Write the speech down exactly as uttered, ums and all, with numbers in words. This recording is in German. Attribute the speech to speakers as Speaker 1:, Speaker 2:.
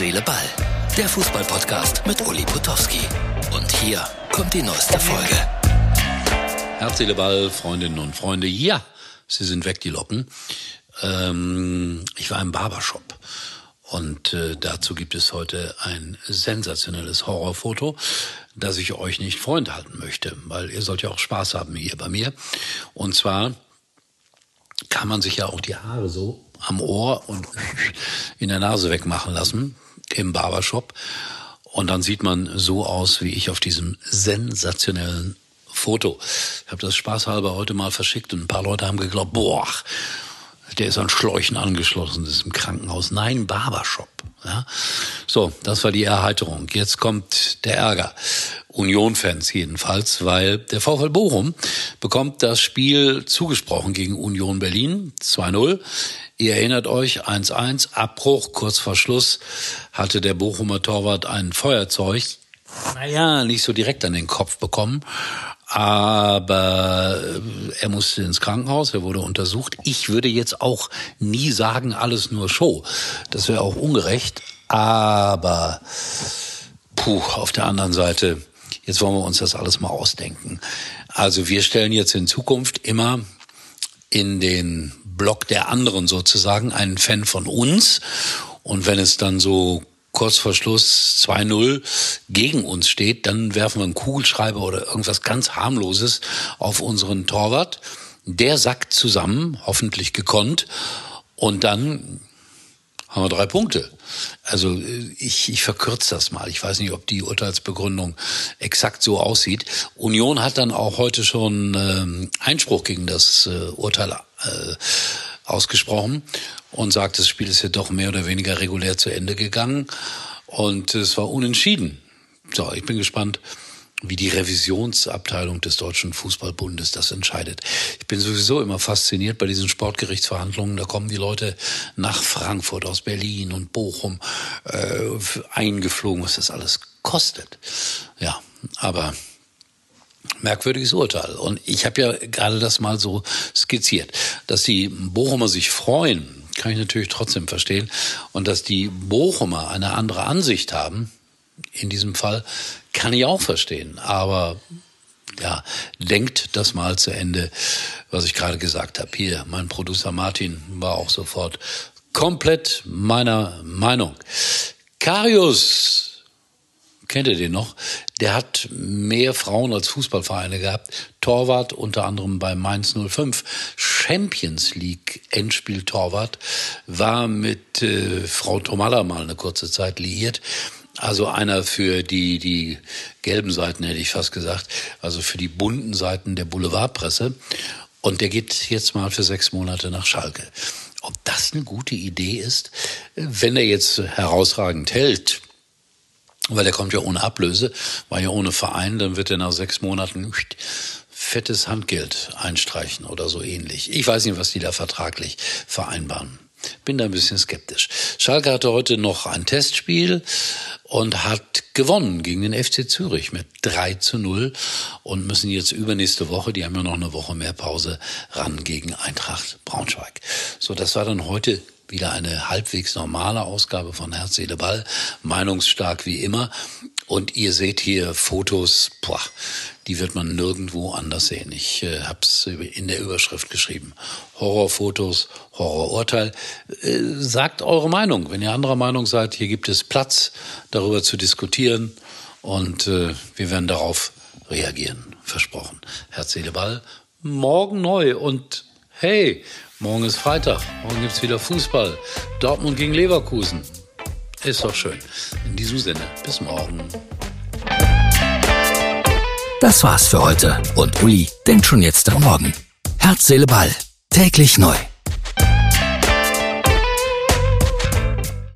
Speaker 1: Seele, Ball. Der Fußball-Podcast mit Uli Potowski. Und hier kommt die neueste Folge.
Speaker 2: Herz, Seele, Ball, Freundinnen und Freunde. Ja, sie sind weg, die Locken. Ähm, ich war im Barbershop. Und äh, dazu gibt es heute ein sensationelles Horrorfoto, das ich euch nicht vorenthalten möchte, weil ihr sollt ja auch Spaß haben hier bei mir. Und zwar kann man sich ja auch die Haare so am Ohr und in der Nase wegmachen lassen im Barbershop. Und dann sieht man so aus, wie ich auf diesem sensationellen Foto. Ich habe das spaßhalber heute mal verschickt und ein paar Leute haben geglaubt, boah, der ist an Schläuchen angeschlossen, das ist im Krankenhaus. Nein, Barbershop. Ja. So, das war die Erheiterung. Jetzt kommt der Ärger. Union-Fans jedenfalls, weil der VfL Bochum bekommt das Spiel zugesprochen gegen Union Berlin, zwei null. Ihr erinnert euch, eins eins, Abbruch, kurz vor Schluss hatte der Bochumer Torwart ein Feuerzeug, naja, nicht so direkt an den Kopf bekommen, aber er musste ins Krankenhaus, er wurde untersucht. Ich würde jetzt auch nie sagen, alles nur Show. Das wäre auch ungerecht, aber puh, auf der anderen Seite, jetzt wollen wir uns das alles mal ausdenken. Also wir stellen jetzt in Zukunft immer in den Block der anderen sozusagen einen Fan von uns. Und wenn es dann so kurz vor Schluss zwei null gegen uns steht, dann werfen wir einen Kugelschreiber oder irgendwas ganz harmloses auf unseren Torwart. Der sackt zusammen, hoffentlich gekonnt. Und dann haben wir drei Punkte. Also ich, ich verkürze das mal. Ich weiß nicht, ob die Urteilsbegründung exakt so aussieht. Union hat dann auch heute schon ähm, Einspruch gegen das äh, Urteil äh, ausgesprochen und sagt, das Spiel ist ja doch mehr oder weniger regulär zu Ende gegangen und es war unentschieden. So, ich bin gespannt, wie die Revisionsabteilung des Deutschen Fußballbundes das entscheidet. Ich bin sowieso immer fasziniert bei diesen Sportgerichtsverhandlungen. Da kommen die Leute nach Frankfurt aus Berlin und Bochum äh, eingeflogen, was das alles kostet. Ja, aber merkwürdiges Urteil. Und ich habe ja gerade das mal so skizziert, dass die Bochumer sich freuen, kann ich natürlich trotzdem verstehen. Und dass die Bochumer eine andere Ansicht haben, in diesem Fall, kann ich auch verstehen. Aber ja, denkt das mal zu Ende, was ich gerade gesagt habe. Hier, mein Producer Martin war auch sofort komplett meiner Meinung. Karius, kennt ihr den noch? Der hat mehr Frauen als Fußballvereine gehabt. Torwart unter anderem bei Mainz null fünf. Champions League Endspiel-Torwart. War mit äh, Frau Tomalla mal eine kurze Zeit liiert. Also einer für die, die gelben Seiten, hätte ich fast gesagt. Also für die bunten Seiten der Boulevardpresse. Und der geht jetzt mal für sechs Monate nach Schalke. Ob das eine gute Idee ist? Wenn er jetzt herausragend hält, weil der kommt ja ohne Ablöse, war ja ohne Verein, dann wird er nach sechs Monaten fettes Handgeld einstreichen oder so ähnlich. Ich weiß nicht, was die da vertraglich vereinbaren. Bin da ein bisschen skeptisch. Schalke hatte heute noch ein Testspiel und hat gewonnen gegen den F C Zürich mit drei zu null und müssen jetzt übernächste Woche, die haben ja noch eine Woche mehr Pause, ran gegen Eintracht Braunschweig. So, das war dann heute wieder eine halbwegs normale Ausgabe von Herz, Seele, Ball, meinungsstark wie immer. Und ihr seht hier Fotos, boah, die wird man nirgendwo anders sehen. Ich äh, habe es in der Überschrift geschrieben. Horrorfotos, Horrorurteil. Äh, sagt eure Meinung. Wenn ihr anderer Meinung seid, hier gibt es Platz, darüber zu diskutieren. Und äh, wir werden darauf reagieren. Versprochen. Herz, Seele, Ball. Morgen neu. Und hey, morgen ist Freitag. Morgen gibt's wieder Fußball. Dortmund gegen Leverkusen. Ist doch schön. In diesem Sinne, bis morgen.
Speaker 1: Das war's für heute. Und Uli denkt schon jetzt am Morgen. Herz, Seele, Ball. Täglich neu.